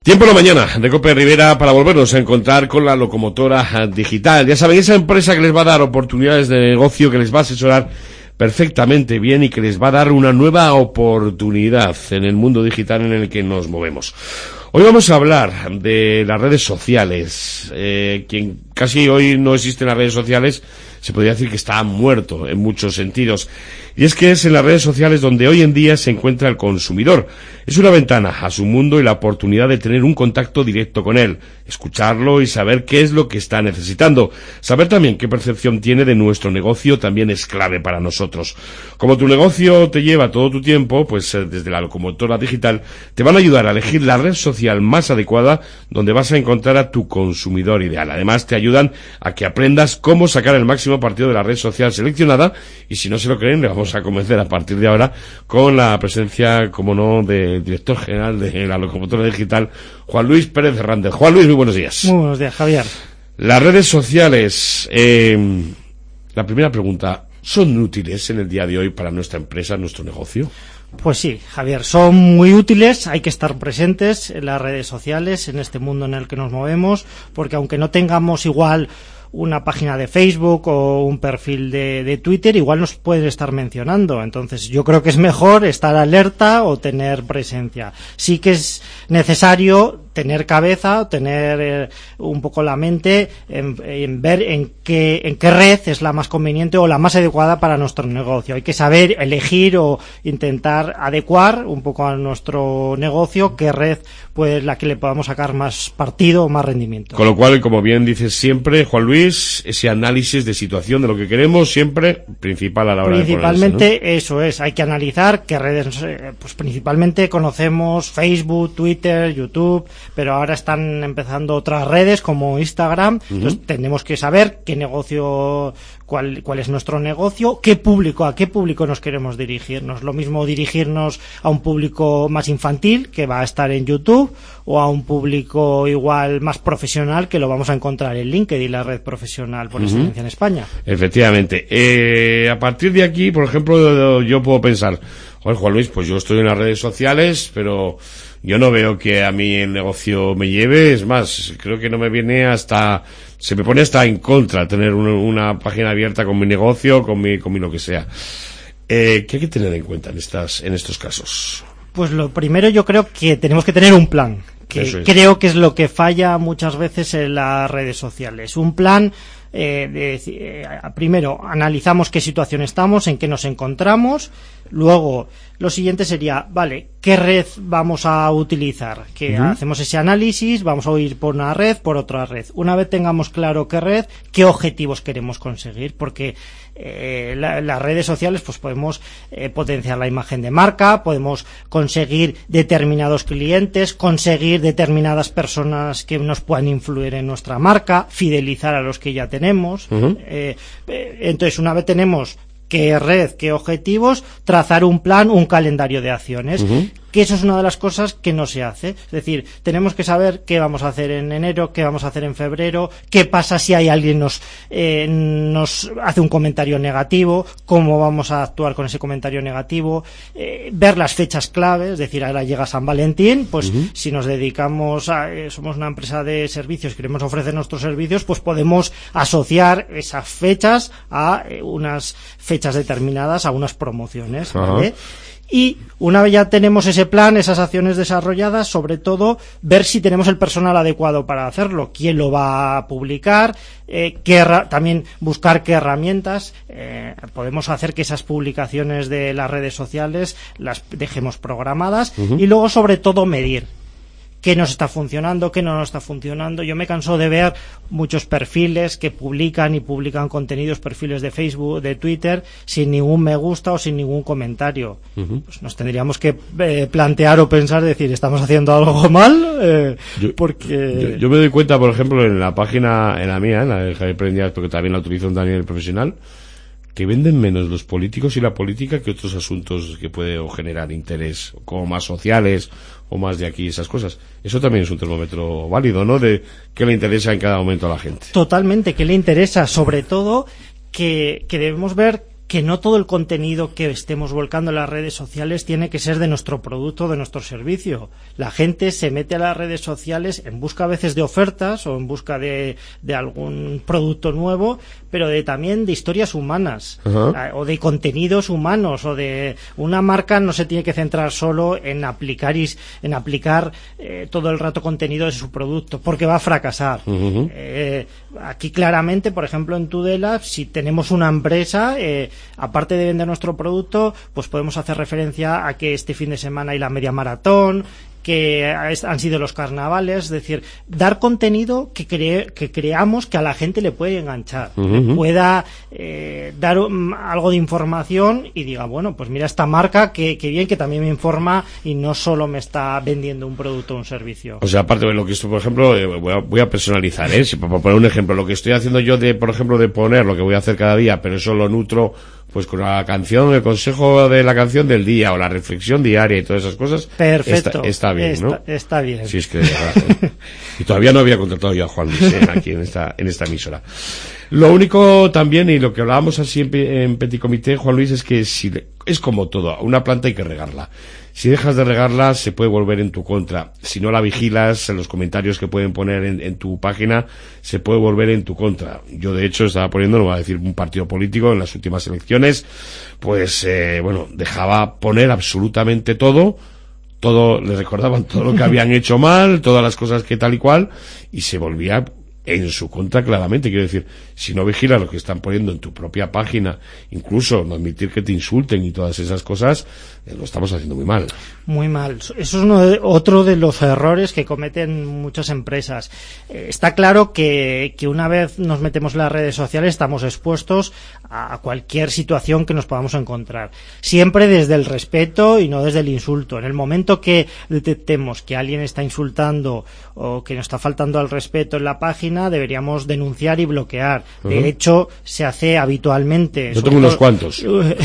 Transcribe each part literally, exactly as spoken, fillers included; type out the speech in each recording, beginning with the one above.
Tiempo en la mañana de Cope Rivera para volvernos a encontrar con la locomotora digital. Ya saben, esa empresa que les va a dar oportunidades de negocio, que les va a asesorar perfectamente bien y que les va a dar una nueva oportunidad en el mundo digital en el que nos movemos. Hoy vamos a hablar de las redes sociales. Eh, quien casi hoy no existe en las redes sociales, se podría decir que está muerto en muchos sentidos. Y es que es en las redes sociales donde hoy en día se encuentra el consumidor. Es una ventana a su mundo y la oportunidad de tener un contacto directo con él, escucharlo y saber qué es lo que está necesitando. Saber también qué percepción tiene de nuestro negocio también es clave para nosotros. Como tu negocio te lleva todo tu tiempo, pues desde la locomotora digital te van a ayudar a elegir la red social más adecuada donde vas a encontrar a tu consumidor ideal. Además te ayudan a que aprendas cómo sacar el máximo partido de la red social seleccionada, y si no se lo creen, le vamos a convencer a partir de ahora con la presencia, como no, del director general de la locomotora digital, Juan Luis Pérez Hernández. Juan Luis, muy buenos días. Muy buenos días, Javier. Las redes sociales, eh, la primera pregunta, ¿son útiles en el día de hoy para nuestra empresa, nuestro negocio? Pues sí, Javier, son muy útiles, hay que estar presentes en las redes sociales, en este mundo en el que nos movemos, porque aunque no tengamos igual una página de Facebook o un perfil de, de Twitter, igual nos pueden estar mencionando. Entonces yo creo que es mejor estar alerta o tener presencia. Sí que es necesario tener cabeza, tener eh, un poco la mente en, en ver en qué, en qué red es la más conveniente o la más adecuada para nuestro negocio. Hay que saber elegir o intentar adecuar un poco a nuestro negocio qué red pues la que le podamos sacar más partido o más rendimiento. Con lo cual, como bien dices siempre, Juan Luis, ese análisis de situación de lo que queremos siempre principal a la hora principalmente de ponerse, ¿no? Eso es, hay que analizar qué redes, pues principalmente conocemos Facebook, Twitter, YouTube, pero ahora están empezando otras redes como Instagram. Uh-huh. Entonces tenemos que saber qué negocio, cuál, cuál es nuestro negocio, qué público, a qué público nos queremos dirigir. No es lo mismo dirigirnos a un público más infantil, que va a estar en YouTube, o a un público igual más profesional, que lo vamos a encontrar en LinkedIn, la red profesional por uh-huh. excelencia en España. Efectivamente. Eh, a partir de aquí, por ejemplo, yo puedo pensar, joder, Juan Luis, pues yo estoy en las redes sociales, pero yo no veo que a mí el negocio me lleve. Es más, creo que no me viene hasta, se me pone hasta en contra tener una, una página abierta con mi negocio, con mi, con mi lo que sea. Eh, ¿qué hay que tener en cuenta en estas, en estos casos? Pues lo primero, yo creo que tenemos que tener un plan, que es. creo que es lo que falla muchas veces en las redes sociales. Un plan, eh, de, eh, primero analizamos qué situación estamos, en qué nos encontramos. Luego, lo siguiente sería, vale, ¿qué red vamos a utilizar? Que uh-huh. hacemos ese análisis, vamos a ir por una red, por otra red. Una vez tengamos claro qué red, qué objetivos queremos conseguir, porque eh, la, las redes sociales, pues podemos eh, potenciar la imagen de marca, podemos conseguir determinados clientes, conseguir determinadas personas que nos puedan influir en nuestra marca, fidelizar a los que ya tenemos. Uh-huh. Eh, eh, entonces, una vez tenemos qué red, qué objetivos, trazar un plan, un calendario de acciones. Uh-huh. Que eso es una de las cosas que no se hace. Es decir, tenemos que saber qué vamos a hacer en enero, qué vamos a hacer en febrero, qué pasa si hay alguien nos eh, nos hace un comentario negativo, cómo vamos a actuar con ese comentario negativo, eh, ver las fechas claves. Es decir, ahora llega San Valentín, pues uh-huh. si nos dedicamos a, eh, somos una empresa de servicios, queremos ofrecer nuestros servicios, pues podemos asociar esas fechas a eh, unas fechas determinadas, a unas promociones, ¿vale? Uh-huh. Y una vez ya tenemos ese plan, esas acciones desarrolladas, sobre todo ver si tenemos el personal adecuado para hacerlo, quién lo va a publicar, eh, qué herra- también buscar qué herramientas eh, podemos hacer que esas publicaciones de las redes sociales las dejemos programadas. Uh-huh. Y luego, sobre todo, medir qué nos está funcionando, qué no nos está funcionando. Yo me canso de ver muchos perfiles que publican y publican contenidos, perfiles de Facebook, de Twitter, sin ningún me gusta o sin ningún comentario. Uh-huh. Pues nos tendríamos que eh, plantear o pensar, decir, ¿estamos haciendo algo mal? Eh, yo, porque yo, yo me doy cuenta, por ejemplo, en la página, en la mía, en la de Javier Prendias, porque también la utilizo en el profesional, que venden menos los políticos y la política que otros asuntos que puede generar interés, como más sociales o más de aquí, esas cosas. Eso también es un termómetro válido, ¿no? De qué le interesa en cada momento a la gente. Totalmente, qué le interesa, sobre todo que, que debemos ver que no todo el contenido que estemos volcando en las redes sociales tiene que ser de nuestro producto, de nuestro servicio. La gente se mete a las redes sociales en busca a veces de ofertas o en busca de, de algún producto nuevo, pero de, también de historias humanas, uh-huh. o de contenidos humanos, o de una marca no se tiene que centrar solo en aplicar y, en aplicar eh, todo el rato contenido de su producto, porque va a fracasar. Uh-huh. Eh, aquí claramente, por ejemplo, en Tudela, si tenemos una empresa, eh, aparte de vender nuestro producto, pues podemos hacer referencia a que este fin de semana hay la media maratón, que han sido los carnavales, es decir, dar contenido que, cre que creamos que a la gente le puede enganchar, uh-huh. pueda eh, dar um, algo de información y diga, bueno, pues mira esta marca, que, que bien, que también me informa y no solo me está vendiendo un producto o un servicio. O sea, aparte de lo que esto, por ejemplo, eh, voy, a, voy a personalizar, ¿eh? Si, para poner un ejemplo, lo que estoy haciendo yo de, por ejemplo, de poner lo que voy a hacer cada día, pero eso lo nutro pues con la canción, el consejo de la canción del día o la reflexión diaria y todas esas cosas. Perfecto. Está, está bien, está, ¿no? Está bien. Sí, es que, ¿eh? Y todavía no había contratado yo a Juan Luis, ¿eh? Aquí en esta, en esta emisora. Lo único también, y lo que hablábamos así en, en Petit Comité, Juan Luis, es que si, es como todo, una planta hay que regarla. Si dejas de regarla, se puede volver en tu contra. Si no la vigilas, en los comentarios que pueden poner en, en tu página, se puede volver en tu contra. Yo, de hecho, estaba poniendo, no voy a decir un partido político, en las últimas elecciones, pues, eh, bueno, dejaba poner absolutamente todo, todo, les recordaban todo lo que habían hecho mal, todas las cosas que tal y cual, y se volvía en su contra claramente. Quiero decir, si no vigilas lo que están poniendo en tu propia página, incluso no admitir que te insulten y todas esas cosas, eh, lo estamos haciendo muy mal. Muy mal. Eso es uno de, otro de los errores que cometen muchas empresas. Eh, está claro que, que una vez nos metemos en las redes sociales estamos expuestos a cualquier situación que nos podamos encontrar. Siempre desde el respeto y no desde el insulto. En el momento que detectemos que alguien está insultando o que nos está faltando al respeto en la página, deberíamos denunciar y bloquear. Uh-huh. De hecho, se hace habitualmente. Yo tengo unos cuantos.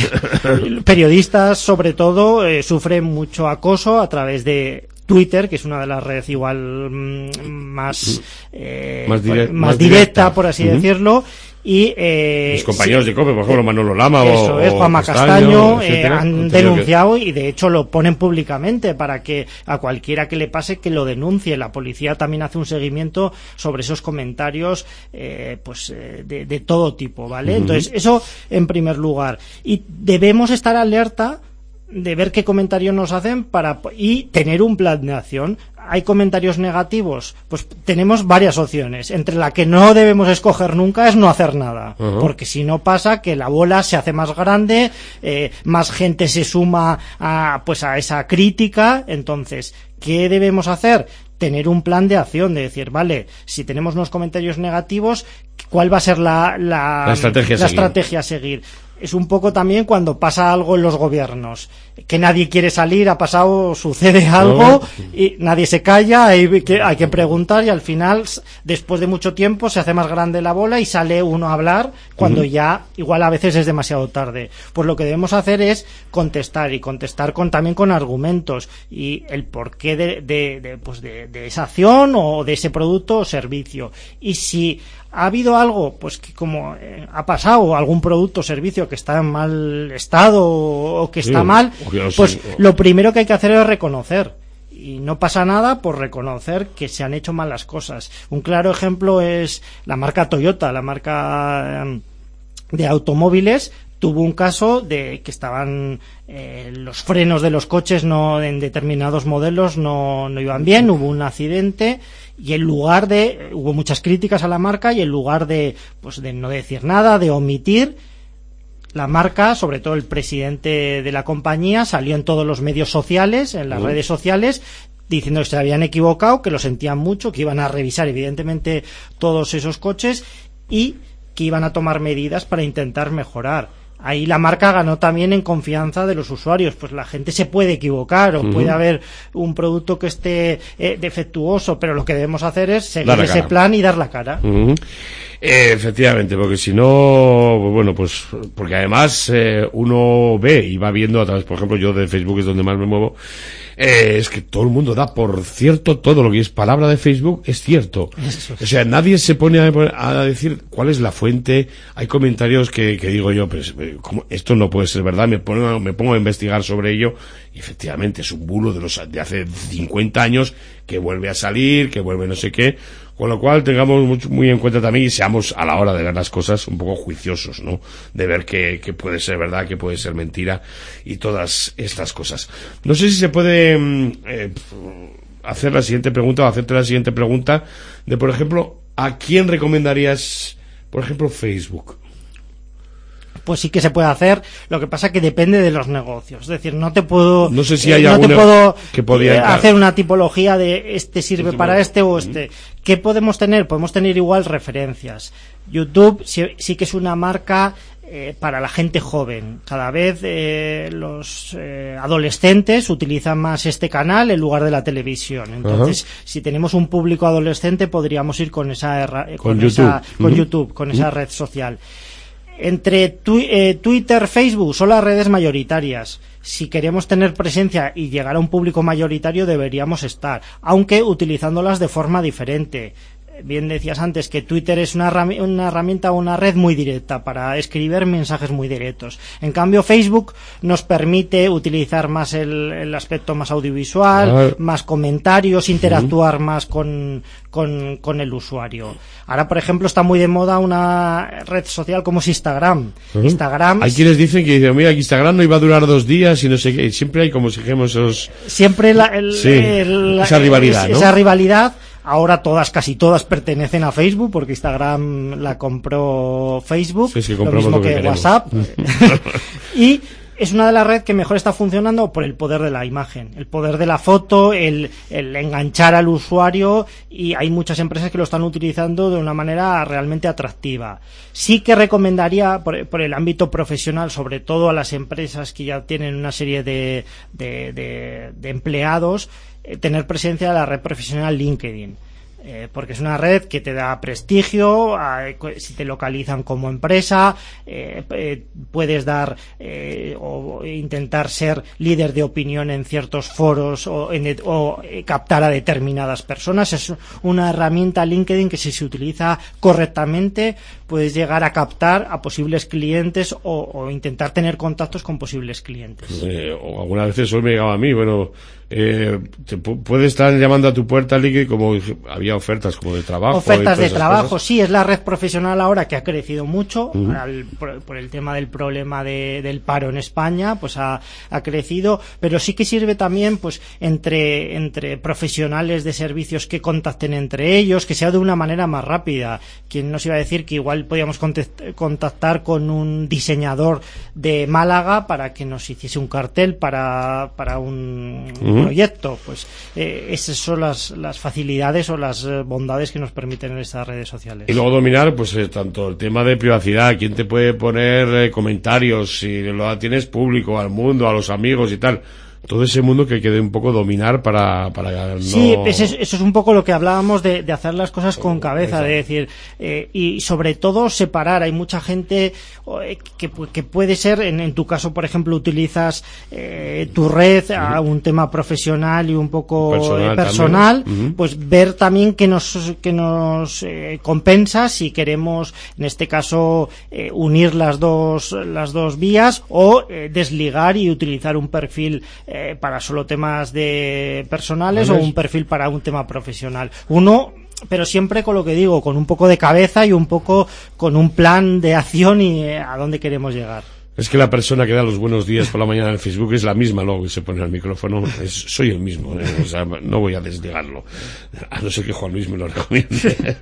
Periodistas, sobre todo, eh, sufren mucho acoso a través de Twitter, que es una de las redes igual mmm, más, eh, más, dire más, más directa, directa, por así uh-huh. decirlo. Y eh, mis compañeros sí, de COPE, por ejemplo, Manolo Lama eso o, es, Juanma Castaño, Castaño eh, han denunciado que... y de hecho lo ponen públicamente para que a cualquiera que le pase que lo denuncie. La policía también hace un seguimiento sobre esos comentarios eh, pues eh, de, de todo tipo, ¿vale? Uh-huh. Entonces, eso en primer lugar. Y debemos estar alerta de ver qué comentarios nos hacen para y tener un plan de acción. Hay comentarios negativos, pues tenemos varias opciones. Entre la que no debemos escoger nunca es no hacer nada, uh-huh. porque si no pasa que la bola se hace más grande, eh, más gente se suma a, pues a esa crítica. Entonces, ¿qué debemos hacer? Tener un plan de acción, de decir, vale, si tenemos unos comentarios negativos, ¿cuál va a ser la, la, la, estrategia, la a estrategia a seguir? Es un poco también cuando pasa algo en los gobiernos, que nadie quiere salir, ha pasado, sucede algo, no. y nadie se calla, hay que, hay que preguntar, y al final, después de mucho tiempo, se hace más grande la bola y sale uno a hablar cuando uh-huh. ya, igual a veces es demasiado tarde. Pues lo que debemos hacer es contestar, y contestar con también con argumentos, y el porqué de, de, de, pues de, de esa acción o de ese producto o servicio. Y si ha habido algo, pues que como eh, ha pasado, algún producto o servicio que está en mal estado o que está sí, mal, pues sí. lo primero que hay que hacer es reconocer. Y no pasa nada por reconocer que se han hecho mal las cosas. Un claro ejemplo es la marca Toyota, la marca eh, de automóviles. Tuvo un caso de que estaban eh, los frenos de los coches no en determinados modelos no, no iban bien, hubo un accidente y en lugar de hubo muchas críticas a la marca y en lugar de pues de no decir nada, de omitir, la marca, sobre todo el presidente de la compañía, salió en todos los medios sociales, en las uh-huh. redes sociales, diciendo que se habían equivocado, que lo sentían mucho, que iban a revisar evidentemente todos esos coches y que iban a tomar medidas para intentar mejorar. Ahí la marca ganó también en confianza de los usuarios, pues la gente se puede equivocar o uh-huh. puede haber un producto que esté eh, defectuoso, pero lo que debemos hacer es seguir ese cara. plan y dar la cara. Uh-huh. eh, efectivamente, porque si no, bueno, pues porque además eh, uno ve y va viendo a través, por ejemplo, yo de Facebook es donde más me muevo, Eh, es que todo el mundo da por cierto todo lo que es palabra de Facebook, es cierto. Eso es. O sea, nadie se pone a, a decir cuál es la fuente. Hay comentarios que, que digo yo, pues, ¿cómo? Esto no puede ser verdad, me pongo, me pongo a investigar sobre ello, y efectivamente es un bulo de los de hace cincuenta años que vuelve a salir, que vuelve no sé qué. Con lo cual tengamos mucho, muy en cuenta también y seamos a la hora de ver las cosas un poco juiciosos, ¿no? De ver qué, qué puede ser verdad, qué puede ser mentira y todas estas cosas. No sé si se puede eh, hacer la siguiente pregunta o hacerte la siguiente pregunta de, por ejemplo, ¿a quién recomendarías, por ejemplo, Facebook? Pues sí que se puede hacer, lo que pasa que depende de los negocios, es decir, no te puedo no sé si hay eh, no te puedo que podría eh, hacer una tipología de este sirve sí, para este o este. ¿Qué podemos tener? Podemos tener igual referencias. YouTube sí, sí que es una marca eh, para la gente joven. Cada vez eh, los eh, adolescentes utilizan más este canal en lugar de la televisión. Entonces, uh-huh. si tenemos un público adolescente, podríamos ir con esa con, con esa YouTube. con uh-huh. YouTube, con esa uh-huh. red social. Entre tu, eh, Twitter, Facebook son las redes mayoritarias. Si queremos tener presencia y llegar a un público mayoritario deberíamos estar, aunque utilizándolas de forma diferente. Bien decías antes que Twitter es una, una herramienta o una red muy directa para escribir mensajes muy directos. En cambio, Facebook nos permite utilizar más el, el aspecto más audiovisual, ah. más comentarios, interactuar sí. más con, con, con el usuario. Ahora, por ejemplo, está muy de moda una red social como es Instagram. Uh-huh. Instagram. Hay quienes dicen que mira, que Instagram no iba a durar dos días y no sé qué. Siempre hay como si dijéramos esos. Siempre la, el, sí, el, esa rivalidad, es, ¿no? Esa rivalidad. Ahora todas, casi todas pertenecen a Facebook porque Instagram la compró Facebook, sí, sí, lo mismo que, que WhatsApp. Y es una de las redes que mejor está funcionando por el poder de la imagen, el poder de la foto, el, el enganchar al usuario, y hay muchas empresas que lo están utilizando de una manera realmente atractiva. Sí que recomendaría por, por el ámbito profesional, sobre todo a las empresas que ya tienen una serie de, de, de, de empleados, eh, tener presencia en la red profesional LinkedIn. Eh, porque es una red que te da prestigio, eh, si te localizan como empresa, eh, eh, puedes dar eh, o intentar ser líder de opinión en ciertos foros o, en, o eh, captar a determinadas personas. Es una herramienta LinkedIn que si se utiliza correctamente puedes llegar a captar a posibles clientes o, o intentar tener contactos con posibles clientes. Eh, o algunas veces hoy me llegaba a mí, bueno, eh, te pu- puede estar llamando a tu puerta LinkedIn como había ofertas como de trabajo. Ofertas de trabajo, cosas. Sí, es la red profesional ahora que ha crecido mucho uh-huh. al, por, por el tema del problema de, del paro en España, pues ha, ha crecido, pero sí que sirve también pues entre, entre profesionales de servicios que contacten entre ellos, que sea de una manera más rápida. Quien nos iba a decir que igual podíamos contactar con un diseñador de Málaga para que nos hiciese un cartel para, para un uh-huh. proyecto. Pues eh, esas son las, las facilidades o las bondades que nos permiten en estas redes sociales. Y luego dominar pues eh, tanto el tema de privacidad, quién te puede poner eh, comentarios, si lo tienes público, al mundo, a los amigos y tal. Todo ese mundo que quede un poco dominar para, para no... Sí, eso es, eso es un poco lo que hablábamos de, de hacer las cosas con cabeza, de decir, eh, y sobre todo separar. Hay mucha gente eh, que, que puede ser, en, en tu caso, por ejemplo, utilizas eh, tu red a un tema profesional y un poco personal, eh, personal uh-huh. pues ver también que nos, que nos eh, compensa si queremos, en este caso, eh, unir las dos, las dos vías o eh, desligar y utilizar un perfil Eh, para solo temas de personales ¿Vale? O un perfil para un tema profesional. Uno, pero siempre con lo que digo, con un poco de cabeza y un poco con un plan de acción y eh, a dónde queremos llegar. Es que la persona que da los buenos días por la mañana en Facebook es la misma, luego que se pone al micrófono, es, soy el mismo, ¿eh? O sea, no voy a desligarlo, a no ser que Juan Luis me lo recomiende.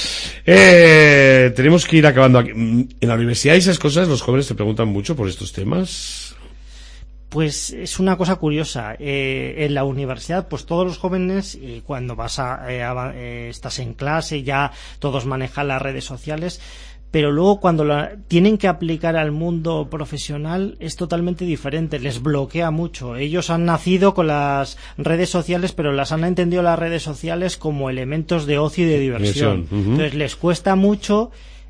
eh, tenemos que ir acabando aquí. En la universidad y esas cosas, los jóvenes te preguntan mucho por estos temas. Pues es una cosa curiosa. Eh, en la universidad, pues todos los jóvenes, y cuando vas a, eh, a eh, estás en clase, ya todos manejan las redes sociales, pero luego cuando la tienen que aplicar al mundo profesional es totalmente diferente, les bloquea mucho. Ellos han nacido con las redes sociales, pero las han entendido las redes sociales como elementos de ocio y de diversión. Uh-huh. Entonces les cuesta mucho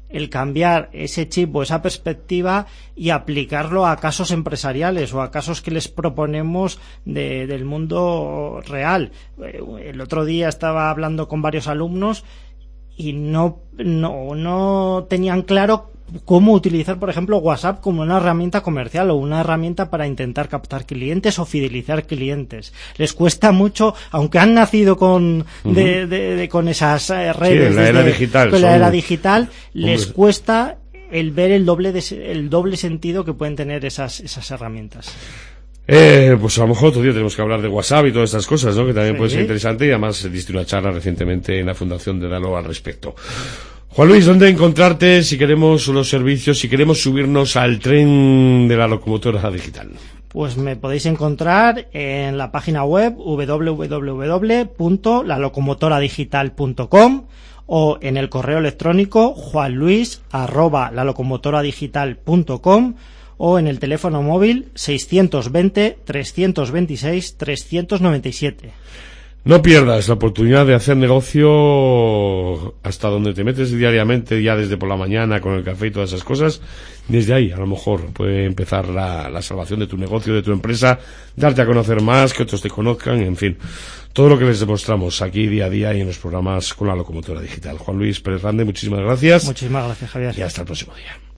el cambiar ese chip o esa perspectiva y aplicarlo a casos empresariales o a casos que les proponemos de, del mundo real. El otro día estaba hablando con varios alumnos y no, no, no tenían claro cómo utilizar, por ejemplo, WhatsApp como una herramienta comercial o una herramienta para intentar captar clientes o fidelizar clientes. Les cuesta mucho, aunque han nacido con uh-huh. de, de, de, con esas redes, sí, en la era desde, digital, con la son... era digital, les Hombre. cuesta el ver el doble de, el doble sentido que pueden tener esas esas herramientas. Eh, pues a lo mejor otro día tenemos que hablar de WhatsApp y todas estas cosas, ¿no? Que también sí. puede ser interesante, y además diste una charla recientemente en la Fundación de Dalo al respecto. Juan Luis, ¿dónde encontrarte si queremos los servicios, si queremos subirnos al tren de la locomotora digital? Pues me podéis encontrar en la página web doble u doble u doble u punto la locomotora digital punto com o en el correo electrónico juanluis arroba la locomotora digital punto com o en el teléfono móvil seiscientos veinte, trescientos veintiséis, trescientos noventa y siete. No pierdas la oportunidad de hacer negocio hasta donde te metes diariamente, ya desde por la mañana con el café y todas esas cosas. Desde ahí a lo mejor puede empezar la, la salvación de tu negocio, de tu empresa, darte a conocer más, que otros te conozcan, en fin, todo lo que les demostramos aquí día a día y en los programas con la locomotora digital. Juan Luis Pérez Rande, muchísimas gracias. Muchísimas gracias, Javier. Y hasta el próximo día.